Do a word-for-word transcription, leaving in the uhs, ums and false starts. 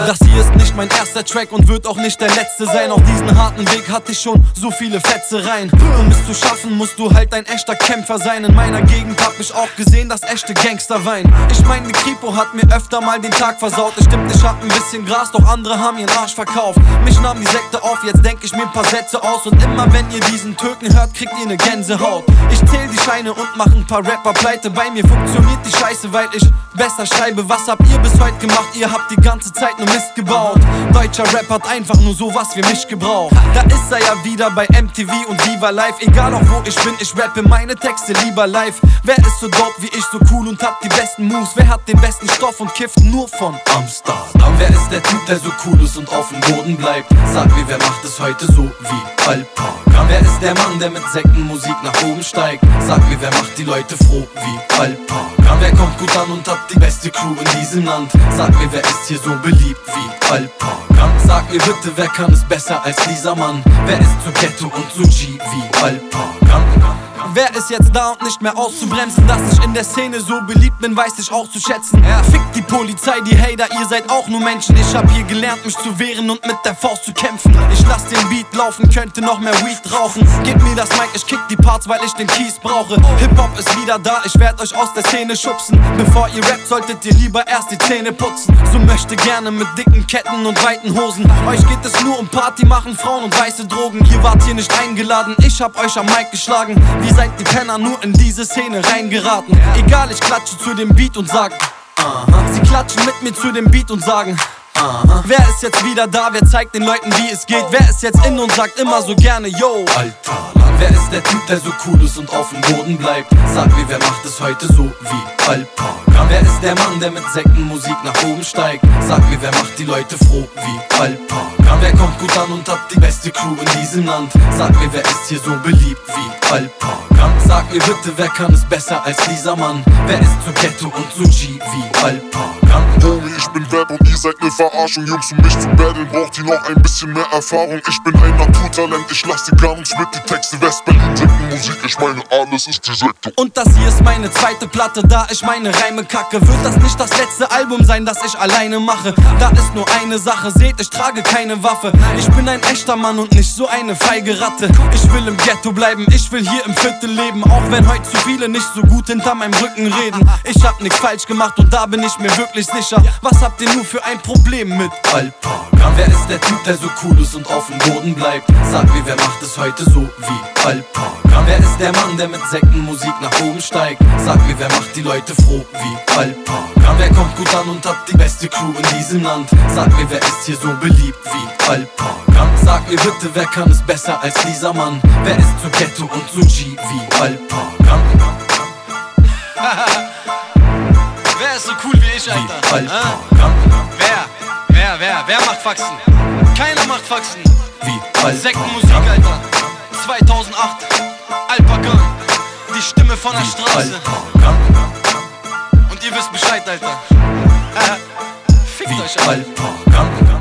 Das hier ist nicht mein erster Track und wird auch nicht der letzte sein. Auf diesen harten Weg hatte ich schon so viele Fetzereien. Um es zu schaffen, musst du halt ein echter Kämpfer sein. In meiner Gegend hab ich auch gesehen, dass echte Gangster weinen. Ich mein, die Kripo hat mir öfter mal den Tag versaut. Es stimmt, ich hab ein bisschen Gras, doch andere haben ihren Arsch verkauft. Mich nahm die Sekte auf, jetzt denk ich mir ein paar Sätze aus. Und immer wenn ihr diesen Türken hört, kriegt ihr ne Gänsehaut. Ich zähl die Scheine und mach ein paar Rapper pleite. Bei mir funktioniert die Scheiße, weil ich besser schreibe. Was habt ihr bis heute gemacht? Ihr habt die ganze Zeit nur Mist gebaut. Deutscher Rap hat einfach nur sowas wie mich gebraucht. Da ist er ja wieder bei M T V und Viva Live. Egal auch wo ich bin, ich rappe meine Texte lieber live. Wer ist so dope wie ich, so cool und hat die besten Moves? Wer hat den besten Stoff und kifft nur von Amsterdam? Wer ist der Typ, der so cool ist und auf dem Boden bleibt? Sag mir, wer macht es heute so wie Alpaca? Wer ist der Mann, der mit Säckenmusik nach oben steigt? Sag mir, wer macht die Leute froh wie Alpaca? Wer kommt gut an und hat die beste Crew in diesem Land? Sag mir, wer ist hier so beliebt wie Alpaca? Sag mir bitte, wer kann es besser als dieser Mann? Wer ist so ghetto und so G wie Alpaca? Wer ist jetzt da und nicht mehr auszubremsen? Dass ich in der Szene so beliebt bin, weiß ich auch zu schätzen. Ja. Fickt die Polizei, die Hater, ihr seid auch nur Menschen. Ich hab hier gelernt, mich zu wehren und mit der Faust zu kämpfen. Ich lass den Beat laufen, könnte noch mehr Weed rauchen. Gebt mir das Mic, ich kick die Parts, weil ich den Keys brauche. Hip-Hop ist wieder da, ich werd euch aus der Szene schubsen. Bevor ihr rappt, solltet ihr lieber erst die Zähne putzen. So möchte gerne mit dicken Ketten und weiten Hosen. Euch geht es nur um Party machen, Frauen und weiße Drogen. Ihr wart hier nicht eingeladen, ich hab euch am Mic geschlagen. Wie seid die Penner nur in diese Szene reingeraten? Egal, ich klatsche zu dem Beat und sag aha. Sie klatschen mit mir zu dem Beat und sagen aha. Wer ist jetzt wieder da? Wer zeigt den Leuten, wie es geht? Wer ist jetzt in und sagt immer so gerne yo? Alter, wer ist der Typ, der so cool ist und auf dem Boden bleibt? Sag mir, wer macht es heute so wie Alpaca? Wer ist der Mann, der mit Säckenmusik nach oben steigt? Sag mir, wer macht die Leute froh wie Alpaca? Wer kommt gut an und hat die beste Crew in diesem Land? Sag mir, wer ist hier so beliebt wie Alpaca? Sag mir bitte, wer kann es besser als dieser Mann? Wer ist so ghetto und so G wie Alpaca? Homie, ich bin Rap und ihr seid ne Verarschung. Jungs, um mich zu battlen, braucht ihr noch ein bisschen mehr Erfahrung. Ich bin ein Naturtalent, ich lass dir gar nichts mit. Die Texte West-Berlin, Sektenmusik, ich meine alles ist die Sekte. Und das hier ist meine zweite Platte, da ich meine Reime kacke. Wird das nicht das letzte Album sein, das ich alleine mache? Da ist nur eine Sache, seht, ich trage keine Waffe. Ich bin ein echter Mann und nicht so eine feige Ratte. Ich will im Ghetto bleiben, ich will hier im Viertel leben. Auch wenn heute zu viele nicht so gut hinter meinem Rücken reden. Ich hab nichts falsch gemacht und da bin ich mir wirklich sicher. Was habt ihr nur für ein Problem mit Alpaca? Wer ist der Typ, der so cool ist und auf dem Boden bleibt? Sag mir, wer macht es heute so wie Alpaca? Wer ist der Mann, der mit Säckenmusik nach oben steigt? Sag mir, wer macht die Leute froh wie Alpaca? Wer kommt gut an und hat die beste Crew in diesem Land? Sag mir, wer ist hier so beliebt wie Alpaca? Sag mir bitte, wer kann es besser als dieser Mann? Wer ist so ghetto und so G wie Alpaca? Wer ist so cool wie ich, Alter? Wie Alpaca? Wer? Wer, wer, wer macht Faxen? Keiner macht Faxen. Wie Alpaca? Sektenmusik, Alter. zweitausendacht. Alpaca. Die Stimme von der Wie Straße. Alpaca? Und ihr wisst Bescheid, Alter. Fickt Wie euch, Alter. Alpaca?